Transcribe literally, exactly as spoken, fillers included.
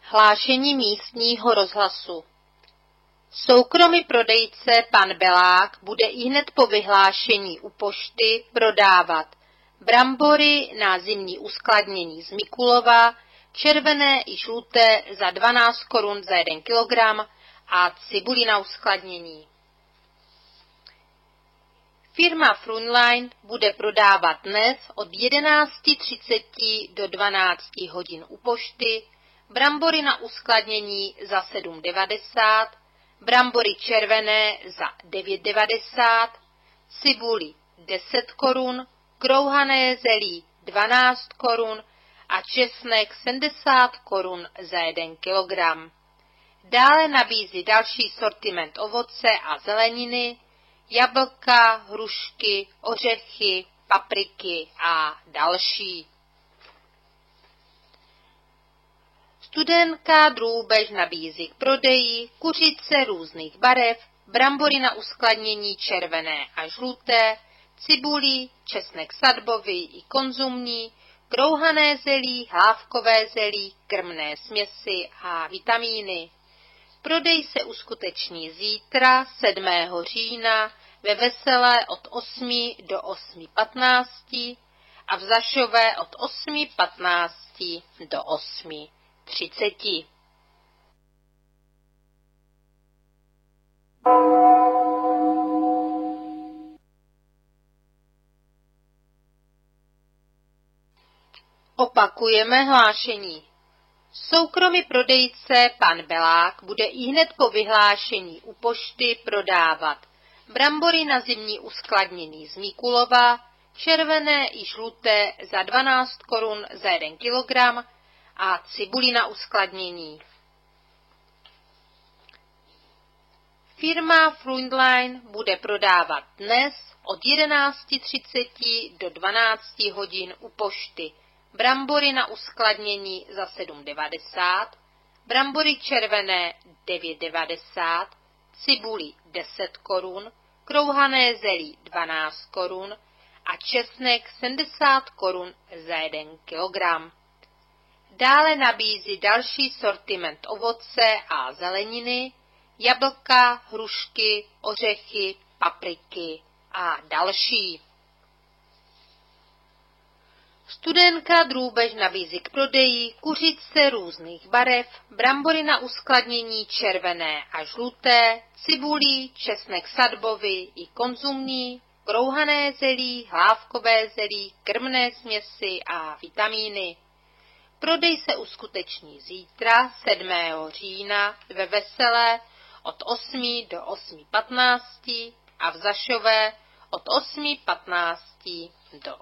Hlášení místního rozhlasu. Soukromý prodejce pan Belák bude ihned po vyhlášení u pošty prodávat brambory na zimní uskladnění z Mikulova, červené i žluté za dvanáct korun za jeden kilogram a cibuli na uskladnění. Firma Frontline bude prodávat dnes od jedenácti třiceti do dvanácti hodin u pošty brambory na uskladnění za sedm devadesát, brambory červené za devět devadesát, cibuli deset korun, krouhané zelí dvanáct korun a česnek sedmdesát korun za jeden kilogram. Dále nabízí další sortiment ovoce a zeleniny, jablka, hrušky, ořechy, papriky a další. Studenka Drůbež nabízí k prodeji kuřice různých barev, brambory na uskladnění červené a žluté, cibuli, česnek sadbový i konzumní, krouhané zelí, hlávkové zelí, krmné směsi a vitamíny. Prodej se uskuteční zítra, sedmého října, ve Veselé od osmi do osmi patnácti a v Zašové od osmi patnácti do osmi třiceti. Opakujeme hlášení. Soukromý prodejce pan Belák bude ihned po vyhlášení u pošty prodávat brambory na zimní uskladnění z Mikulova, červené i žluté za dvanáct korun za jeden kilogram a cibuli na uskladnění. Firma Frontline bude prodávat dnes od jedenácti třiceti do dvanácti hodin u pošty brambory na uskladnění za sedm devadesát, brambory červené devět devadesát, cibuli deset korun, krouhané zelí dvanáct korun a česnek sedmdesát korun za jeden kilogram. Dále nabízí další sortiment ovoce a zeleniny, jablka, hrušky, ořechy, papriky a další. Studenka Drůbež nabízí k prodeji kuřice různých barev, brambory na uskladnění červené a žluté, cibuli, česnek sadbový i konzumní, krouhané zelí, hlávkové zelí, krmné směsi a vitamíny. Prodej se uskuteční zítra, sedmého října, ve Veselé od osmi do osmi patnácti a v Zašové od osmi patnácti do